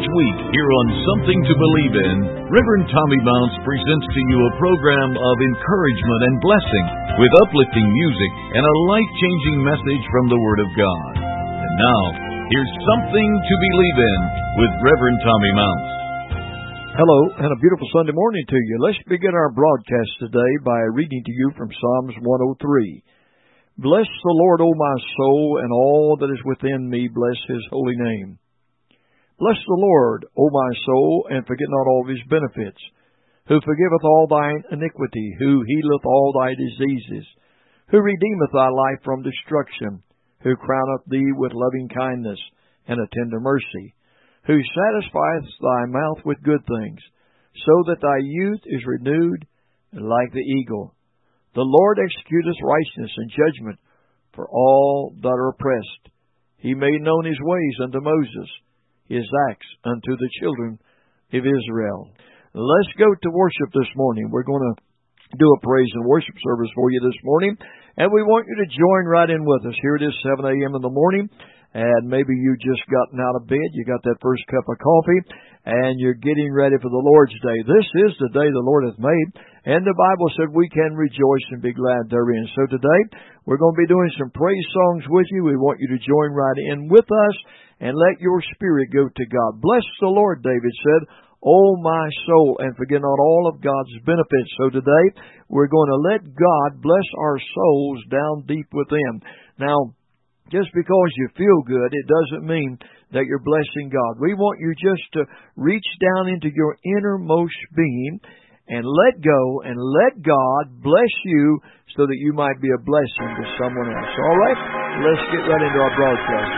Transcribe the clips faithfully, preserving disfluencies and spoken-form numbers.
Each week, here on Something to Believe In, Reverend Tommy Mounts presents to you a program of encouragement and blessing with uplifting music and a life-changing message from the Word of God. And now, here's Something to Believe In with Reverend Tommy Mounts. Hello, and a beautiful Sunday morning to you. Let's begin our broadcast today by reading to you from Psalms one oh three. Bless the Lord, O my soul, and all that is within me, bless His holy name. Bless the Lord, O my soul, and forget not all of His benefits, who forgiveth all thine iniquity, who healeth all thy diseases, who redeemeth thy life from destruction, who crowneth thee with loving kindness and a tender mercy, who satisfieth thy mouth with good things, so that thy youth is renewed like the eagle. The Lord executeth righteousness and judgment for all that are oppressed. He made known His ways unto Moses, His acts unto the children of Israel. Let's go to worship this morning. We're going to do a praise and worship service for you this morning, and we want you to join right in with us. Here it is, seven a.m. in the morning, and maybe you just gotten out of bed, you got that first cup of coffee, and you're getting ready for the Lord's Day. This is the day the Lord hath made, and the Bible said we can rejoice and be glad therein. So today, we're going to be doing some praise songs with you. We want you to join right in with us, and let your spirit go to God. Bless the Lord, David said, O my soul, and forget not all of God's benefits. So today, we're going to let God bless our souls down deep within. Now, just because you feel good, it doesn't mean that you're blessing God. We want you just to reach down into your innermost being and let go and let God bless you so that you might be a blessing to someone else. All right? Let's get right into our broadcast.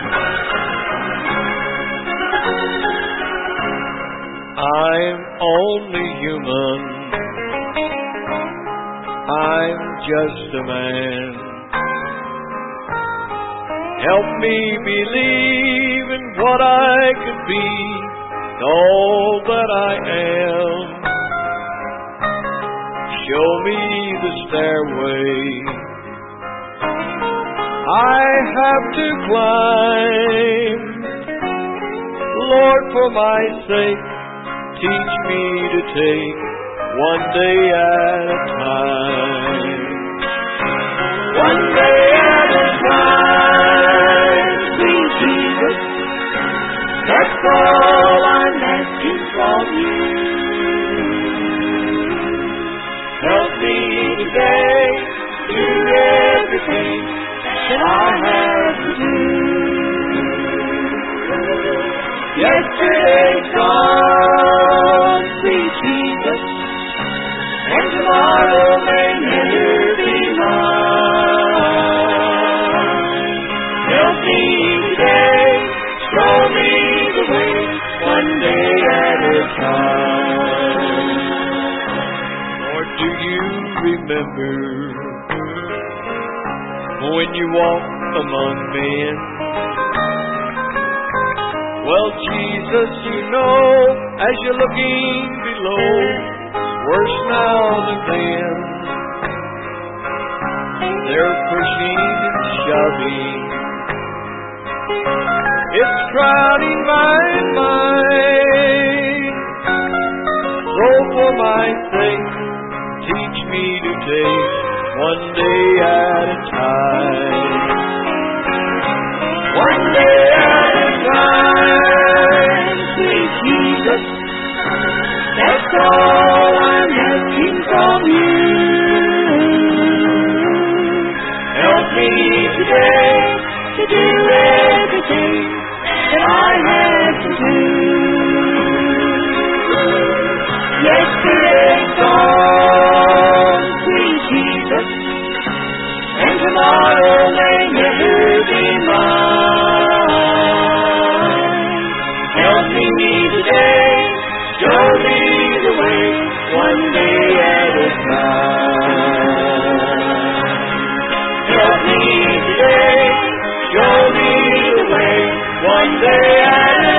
I'm only human. I'm just a man. Help me believe in what I could be, all that I am. Show me the stairway I have to climb. Lord, for my sake, teach me to take one day at a time. One day at a time, sweet Jesus, that's all I'm asking from you. Help me today do everything that I have to do. Yesterday's gone, sweet Jesus, and tomorrow may never be mine. Help me today, show me the way, one day at a time. Lord, do you remember when you walked among men? Well, Jesus, you know, as you're looking below, it's worse now than then. They're pushing and shoving. It's crowding my mind. So for my sake, teach me to take one day at a time. One day at a time, sweet Jesus, that's all I'm asking from you. Help me today to do everything that I have to do. Yesterday's gone, sweet Jesus, and tomorrow may never be mine. Help me today, show me the way, one day at a time. Help me today, show me the way, one day at a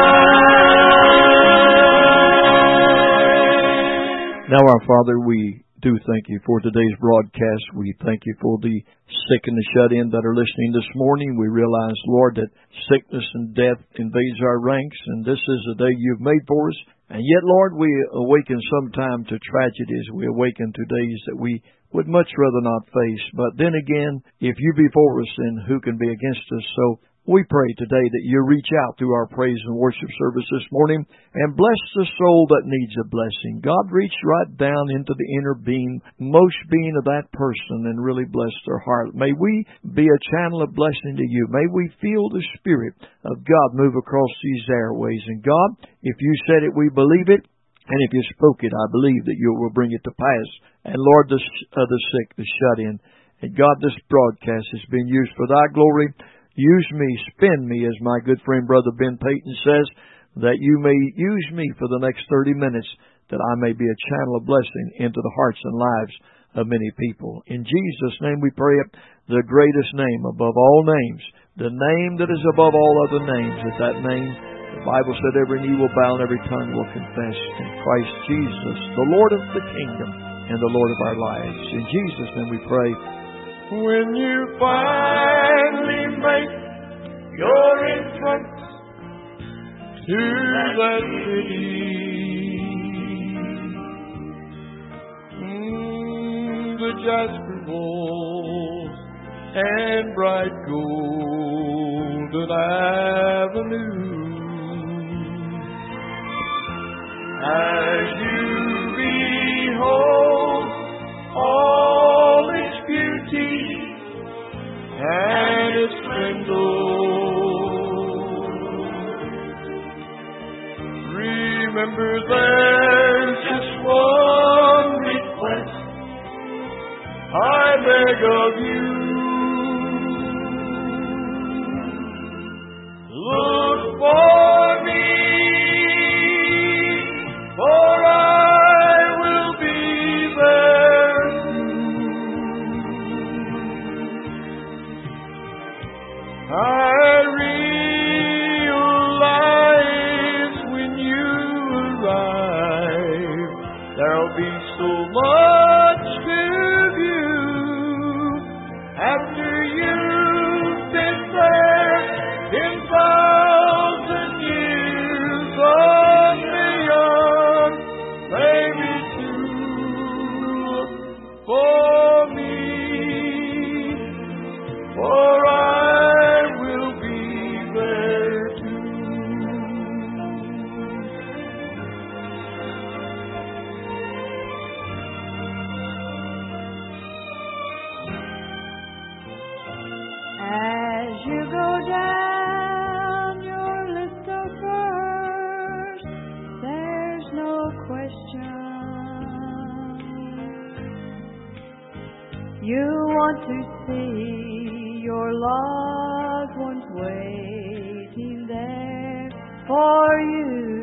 time. Now, our Father, we do thank you for today's broadcast. We thank you for the sick and the shut-in that are listening this morning. We realize, Lord, that sickness and death invades our ranks, and this is the day you've made for us. And yet, Lord, we awaken sometime to tragedies. We awaken to days that we would much rather not face. But then again, if you be for us, then who can be against us? So we pray today that you reach out through our praise and worship service this morning and bless the soul that needs a blessing. God, reach right down into the inner being, most being of that person, and really bless their heart. May we be a channel of blessing to you. May we feel the Spirit of God move across these airways. And God, if you said it, we believe it. And if you spoke it, I believe that you will bring it to pass. And Lord, the, uh, the sick, the shut in. And God, this broadcast has been used for thy glory. Use me, spin me, as my good friend Brother Ben Payton says, that you may use me for the next thirty minutes, that I may be a channel of blessing into the hearts and lives of many people. In Jesus' name we pray it, the greatest name above all names, the name that is above all other names. At that name, the Bible said every knee will bow and every tongue will confess in Christ Jesus, the Lord of the kingdom and the Lord of our lives. In Jesus' name we pray. When you finally make your entrance to that city, mm, the jasper walls and bright golden avenue, as you behold all its beauty and its splendor, remember there's just one request I beg of you. Look for me, for I will be there soon. I realize when you arrive, there'll be so much to view after you've been there in thousand years on beyond. Maybe to look for me, for I will be there too. As you go down your list of first, there's no question you want to see your loved ones waiting there for you.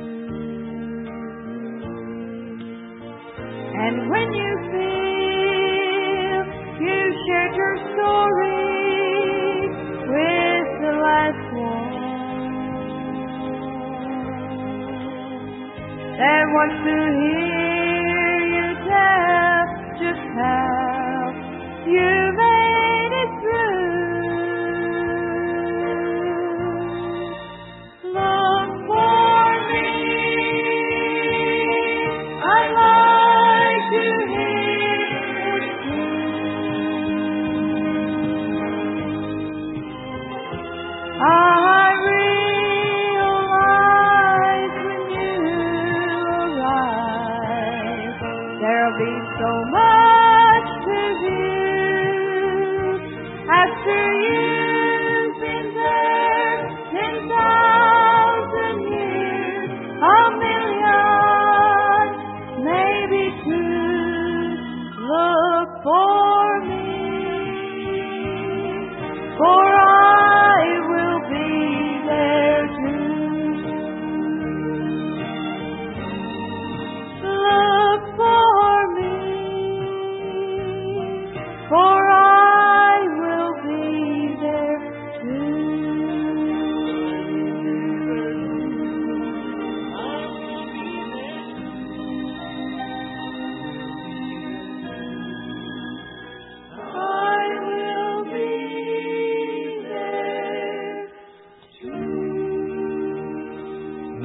And when you feel you shared your story with the last one that wants to hear you tell just how you made it through, look for me. I'd like to hear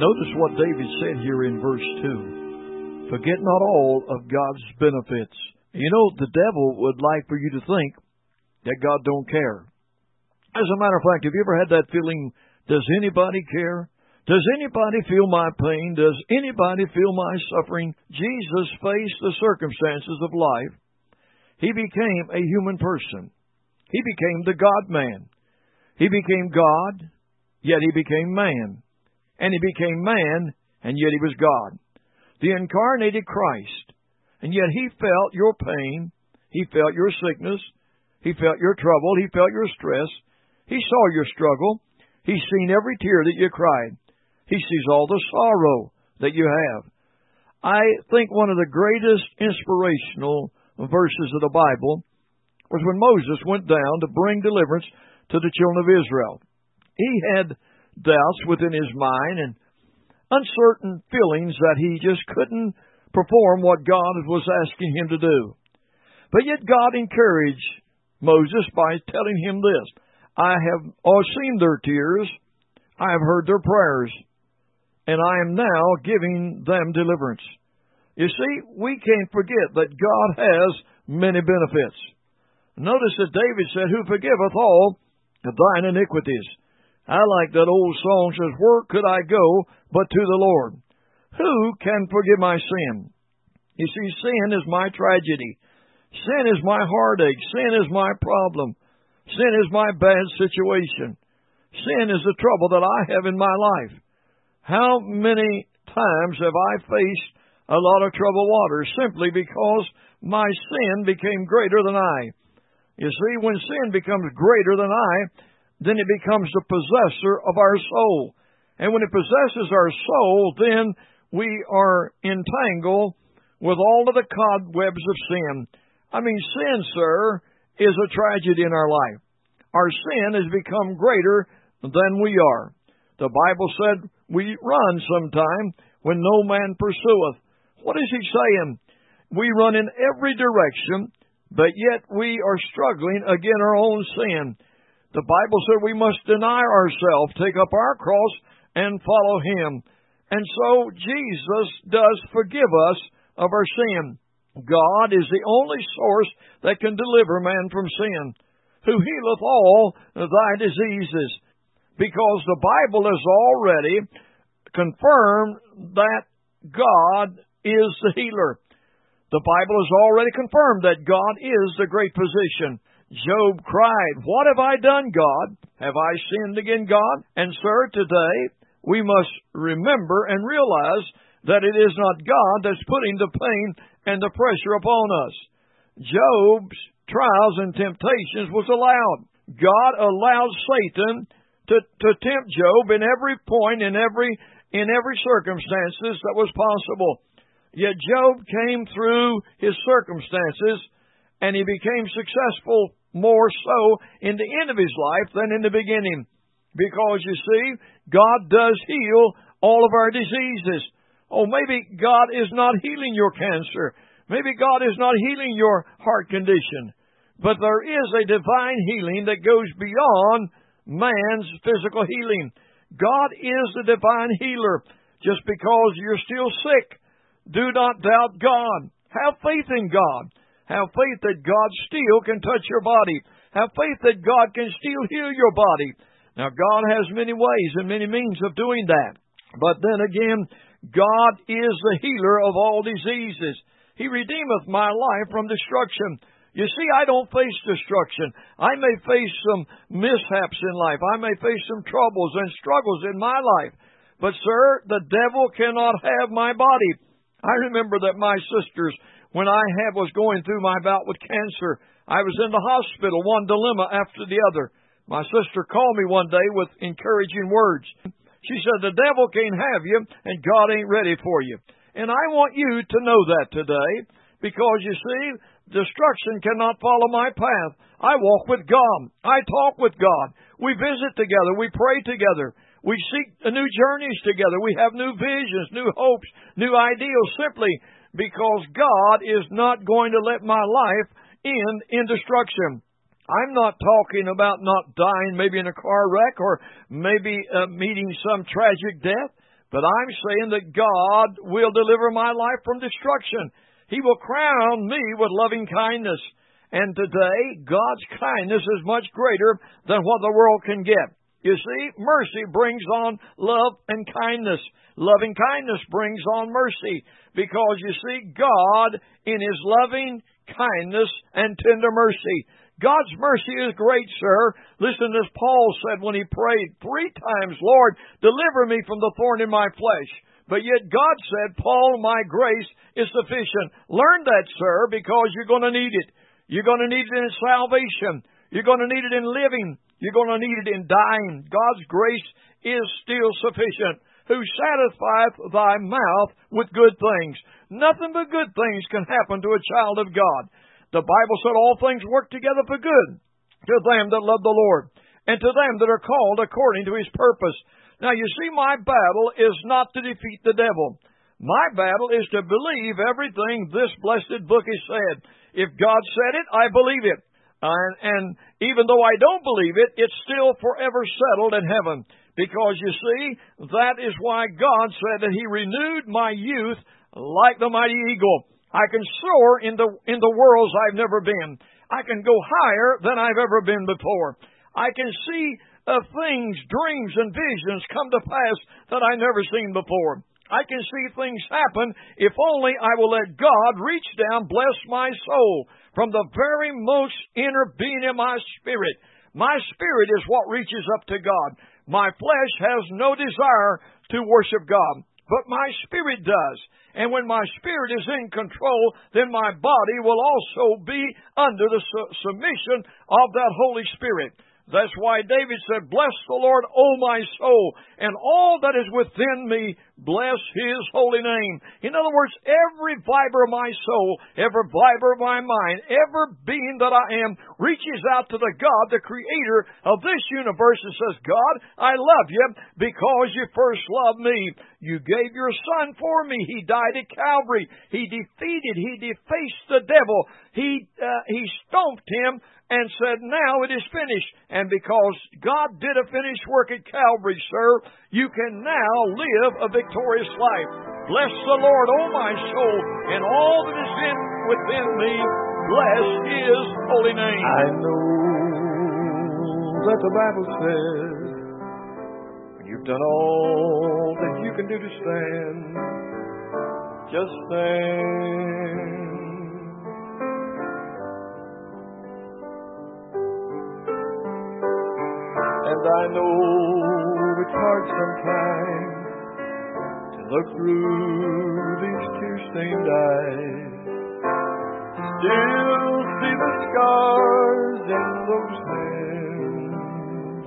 Notice what David said here in verse two. Forget not all of God's benefits. You know, the devil would like for you to think that God don't care. As a matter of fact, have you ever had that feeling, does anybody care? Does anybody feel my pain? Does anybody feel my suffering? Jesus faced the circumstances of life. He became a human person. He became the God-man. He became God, yet he became man. And he became man, and yet he was God. The incarnated Christ. And yet he felt your pain. He felt your sickness. He felt your trouble. He felt your stress. He saw your struggle. He's seen every tear that you cried. He sees all the sorrow that you have. I think one of the greatest inspirational verses of the Bible was when Moses went down to bring deliverance to the children of Israel. He had doubts within his mind and uncertain feelings that he just couldn't perform what God was asking him to do. But yet God encouraged Moses by telling him this, I have seen their tears, I have heard their prayers, and I am now giving them deliverance. You see, we can't forget that God has many benefits. Notice that David said, who forgiveth all thine iniquities. I like that old song says, where could I go but to the Lord? Who can forgive my sin? You see, sin is my tragedy. Sin is my heartache. Sin is my problem. Sin is my bad situation. Sin is the trouble that I have in my life. How many times have I faced a lot of troubled water simply because my sin became greater than I? You see, when sin becomes greater than I, then it becomes the possessor of our soul. And when it possesses our soul, then we are entangled with all of the cobwebs of sin. I mean, sin, sir, is a tragedy in our life. Our sin has become greater than we are. The Bible said we run sometime when no man pursueth. What is he saying? We run in every direction, but yet we are struggling against our own sin. The Bible said we must deny ourselves, take up our cross, and follow him. And so Jesus does forgive us of our sin. God is the only source that can deliver man from sin, who healeth all thy diseases. Because the Bible has already confirmed that God is the healer. The Bible has already confirmed that God is the great physician. Job cried, what have I done, God? Have I sinned against God? And sir, today we must remember and realize that it is not God that's putting the pain and the pressure upon us. Job's trials and temptations was allowed. God allowed Satan to, to tempt Job in every point, in every in every circumstances that was possible. Yet Job came through his circumstances, and he became successful more so in the end of his life than in the beginning. Because, you see, God does heal all of our diseases. Oh, maybe God is not healing your cancer. Maybe God is not healing your heart condition. But there is a divine healing that goes beyond man's physical healing. God is the divine healer. Just because you're still sick, do not doubt God. Have faith in God. Have faith that God still can touch your body. Have faith that God can still heal your body. Now, God has many ways and many means of doing that. But then again, God is the healer of all diseases. He redeemeth my life from destruction. You see, I don't face destruction. I may face some mishaps in life. I may face some troubles and struggles in my life. But, sir, the devil cannot have my body. I remember that my sisters, when I had, was going through my bout with cancer, I was in the hospital, one dilemma after the other. My sister called me one day with encouraging words. She said, the devil can't have you, and God ain't ready for you. And I want you to know that today, because, you see, destruction cannot follow my path. I walk with God. I talk with God. We visit together. We pray together. We seek new journeys together. We have new visions, new hopes, new ideals, simply because God is not going to let my life end in destruction. I'm not talking about not dying maybe in a car wreck or maybe uh, meeting some tragic death, But I'm saying that God will deliver my life from destruction. He will crown me with loving kindness. And today, God's kindness is much greater than what the world can get. You see, mercy brings on love and kindness. Loving kindness brings on mercy. Because, you see, God, in His loving kindness and tender mercy, God's mercy is great, sir. Listen to this Paul said when he prayed three times, Lord, deliver me from the thorn in my flesh. But yet God said, Paul, my grace is sufficient. Learn that, sir, because you're going to need it. You're going to need it in salvation. You're going to need it in living. You're going to need it in dying. God's grace is still sufficient. Who satisfieth thy mouth with good things. Nothing but good things can happen to a child of God. The Bible said all things work together for good to them that love the Lord and to them that are called according to His purpose. Now, you see, my battle is not to defeat the devil. My battle is to believe everything this blessed book has said. If God said it, I believe it. And, and even though I don't believe it, it's still forever settled in heaven. Because, you see, that is why God said that He renewed my youth like the mighty eagle. I can soar in the in the worlds I've never been. I can go higher than I've ever been before. I can see uh, things, dreams, and visions come to pass that I've never seen before. I can see things happen if only I will let God reach down, bless my soul from the very most inner being in my spirit. My spirit is what reaches up to God. My flesh has no desire to worship God, but my spirit does. And when my spirit is in control, then my body will also be under the su- submission of that Holy Spirit. That's why David said, bless the Lord, O my soul, and all that is within me, bless His holy name. In other words, every fiber of my soul, every fiber of my mind, every being that I am, reaches out to the God, the Creator of this universe, and says, God, I love you because you first loved me. You gave your Son for me. He died at Calvary. He defeated, He defaced the devil. He, uh, he stomped him and said, now it is finished. And because God did a finished work at Calvary, sir, you can now live a victorious life. Bless the Lord, O my soul, and all that is in within me. Bless His holy name. I know that the Bible says, when you've done all that you can do to stand, just stand. And I know it's hard sometimes to look through these tear-stained eyes, still see the scars in those hands.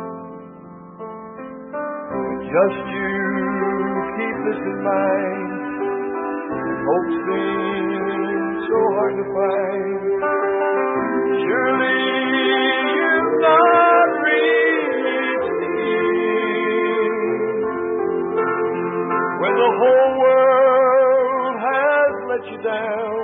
But just you keep this in mind, hope seems so hard to find. Surely you've not when the whole world has let you down,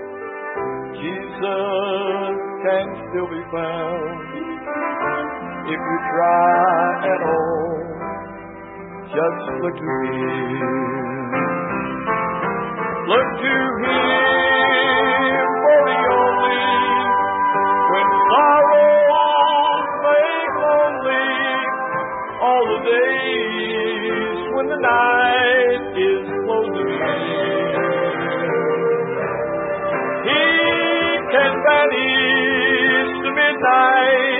Jesus can still be found. If you try at all, just look to Him. Look to Him for the only, when sorrows make lonely, all the days when the night is closing in. He can banish the midnight,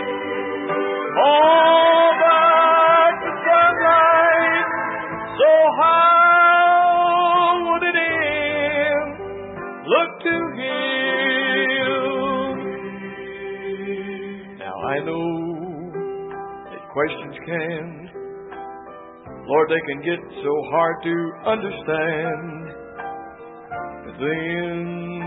all back to sunlight. So how would it end? Look to Him. Now I know that questions can, Lord, they can get so hard to understand. But then,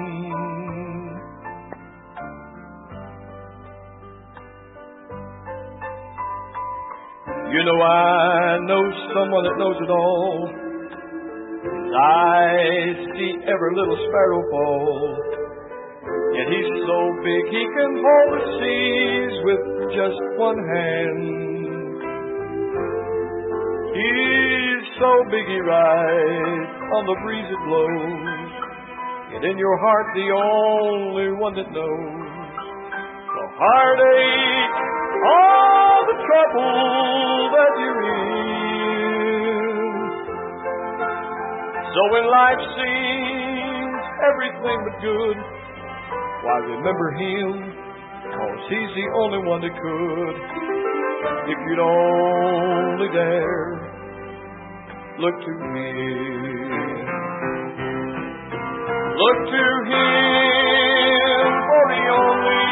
you know, I know someone that knows it all. His eyes see every little sparrow fall. Yet He's so big He can hold the seas with just one hand. He's so big he rides on the breeze it blows. Yet in your heart the only one that knows the heartache, all the trouble that you're in. So when life seems everything but good, why remember him, 'cause he's the only one that could. If you'd only dare look to him, look to him for the only,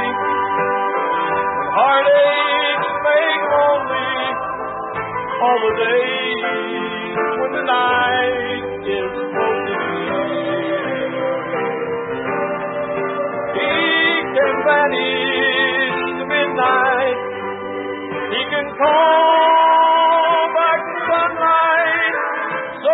when heartaches make lonely, all the days when the night is closing in. He can vanish to midnight, he can call back the sunlight, so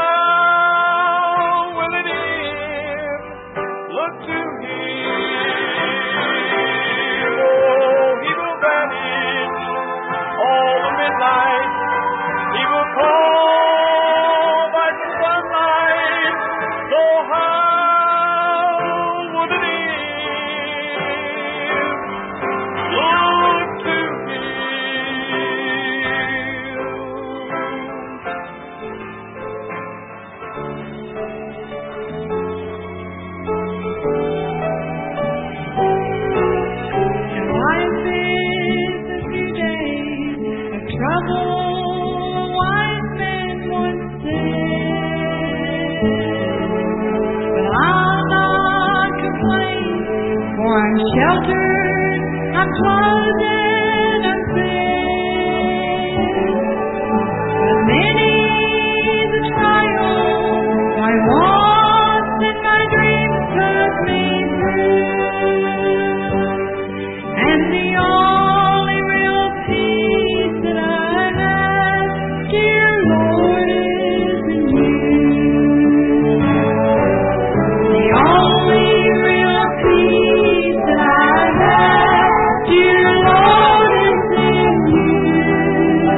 how will it end? Look to him. Oh, he will vanish all the midnight, he will call back the sunlight, so how would it end? Look to sheltered, I'm clothed and I'm fed. But many the trials my wants and my dreams took me through, and the only real peace that I have, dear Lord, is in you. The only real peace that I have, dear Lord, is in you.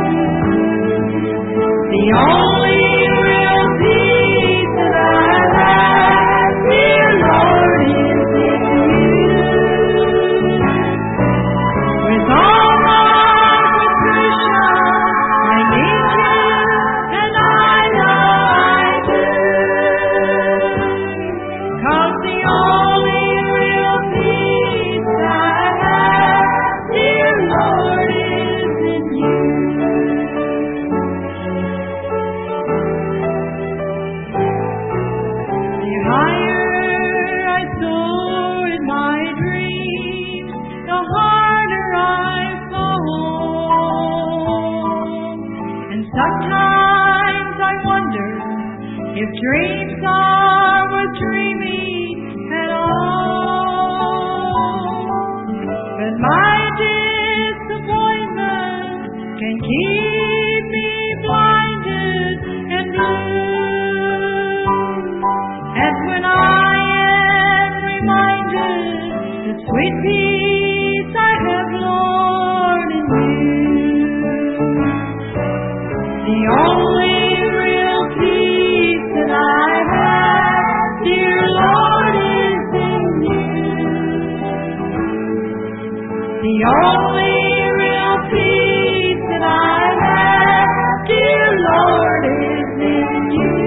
The only real peace that I have, dear Lord, is in you. With all my Krishna, I need you, and I know I do. 'Cause the only real peace I have, dear Lord, is in you. The higher I soar in my dreams, the harder I fall. And sometimes I wonder if dreams are worth dreaming at all. But my disappointment can keep me blinded and blue. And when I am reminded the sweet peace I have, Lord, in you, the only real peace that I have, dear Lord, is in you. The only real peace that I have, dear Lord, is in you.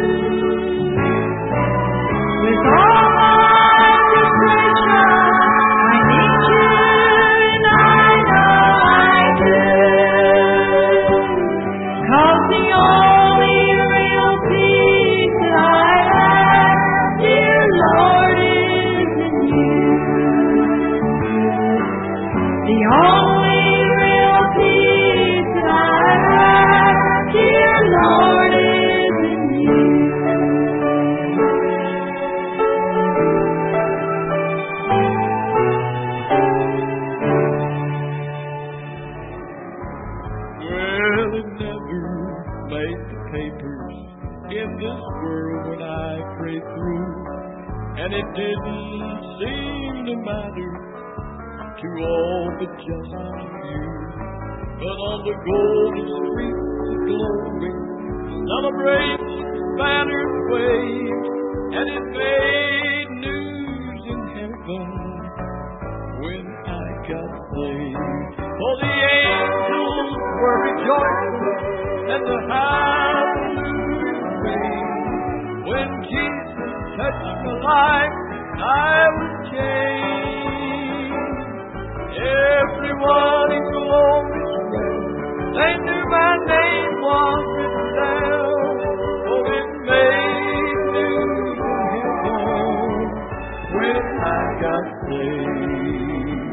With all my Krishna, I need you, and I know I do. 'Cause the only real peace that I have, dear Lord, is in you. The only real peace that I have, dear Lord, is in you. Well, it never made the papers in this world when I prayed through, and it didn't seem to matter to all but just a few. But on the golden streets of glory, celebrates, banners waved, and it made news in heaven when I got saved. For the angels were rejoicing and the hallelujah rang. When Jesus touched my life, I was changed. Everyone in glory spread, they knew my name was written down. For it made news in heaven when I got saved.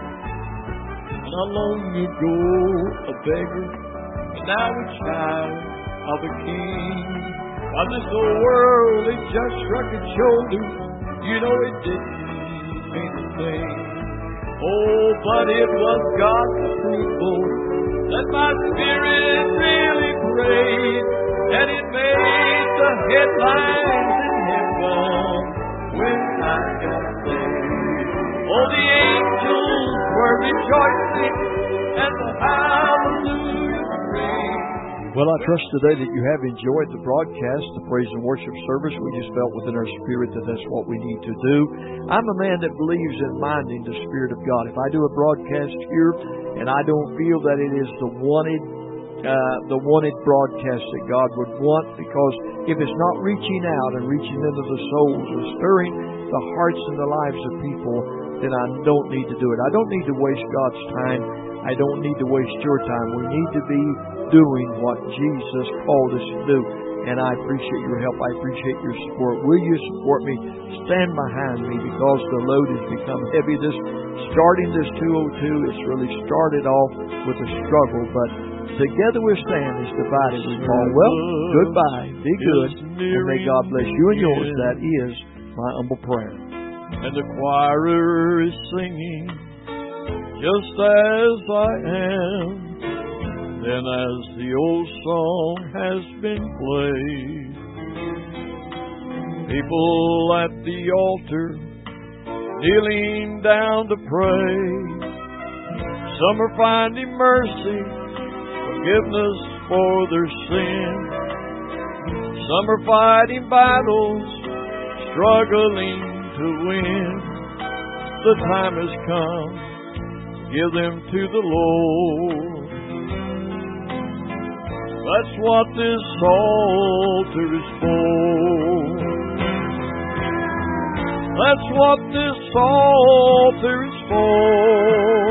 Not long ago, a beggar, and now a child of a king. While this old world, it just struck its shoulders, you know it didn't mean a thing. Oh, but it was God's approval that my spirit really prayed, and it made the headlines in heaven when I got saved. Oh, the angels were rejoicing and the hallelujah rang. Well, I trust today that you have enjoyed the broadcast, the praise and worship service. We just felt within our spirit that that's what we need to do. I'm a man that believes in minding the Spirit of God. If I do a broadcast here and I don't feel that it is the wanted, uh, the wanted broadcast that God would want, because if it's not reaching out and reaching into the souls and stirring the hearts and the lives of people, then I don't need to do it. I don't need to waste God's time. I don't need to waste your time. We need to be doing what Jesus called us to do. And I appreciate your help. I appreciate your support. Will you support me? Stand behind me, because the load has become heavy. This starting this two oh two, it's really started off with a struggle, but together we stand, as divided we fall. Well, goodbye. Be good. And may God bless you and yours. That is my humble prayer. And the choir is singing, just as I am. Then as the old song has been played, people at the altar kneeling down to pray. Some are finding mercy, forgiveness for their sin. Some are fighting battles, struggling to win. The time has come, give them to the Lord. That's what this altar is for. That's what this altar is for.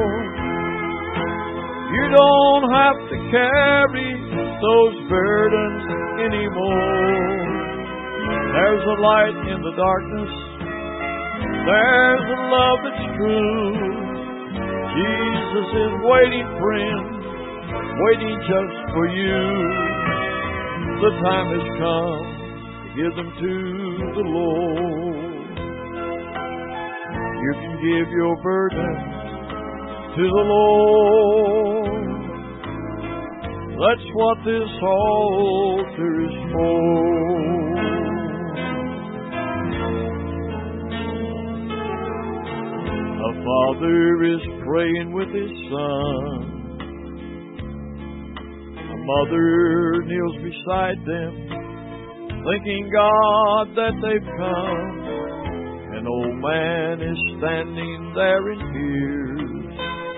You don't have to carry those burdens anymore. There's a light in the darkness. There's a love that's true. Jesus is waiting, friend, waiting just for you. The time has come to give them to the Lord. You can give your burdens to the Lord. That's what this altar is for. A father is praying with his son. Mother kneels beside them, thanking God that they've come. An old man is standing there in tears,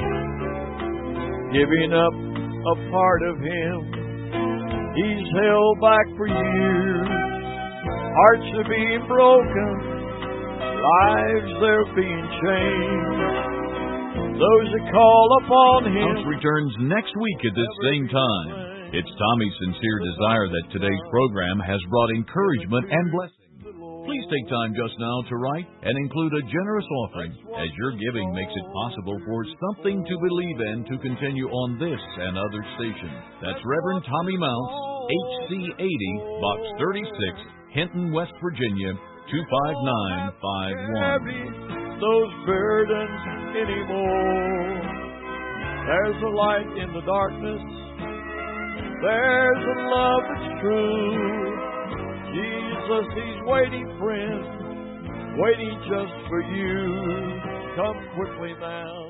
giving up a part of him he's held back for years. Hearts are being broken, lives they're being changed. Those that call upon him. House returns next week at this same time. It's Tommy's sincere desire that today's program has brought encouragement and blessing. Please take time just now to write and include a generous offering, as your giving makes it possible for Something to Believe in to continue on this and other stations. That's Reverend Tommy Mounts, H C eighty, Box thirty-six, Hinton, West Virginia, two five nine five one. Those burdens anymore. There's a light in the darkness. There's a love that's true. Jesus, He's waiting, friend, waiting just for you. Come quickly now.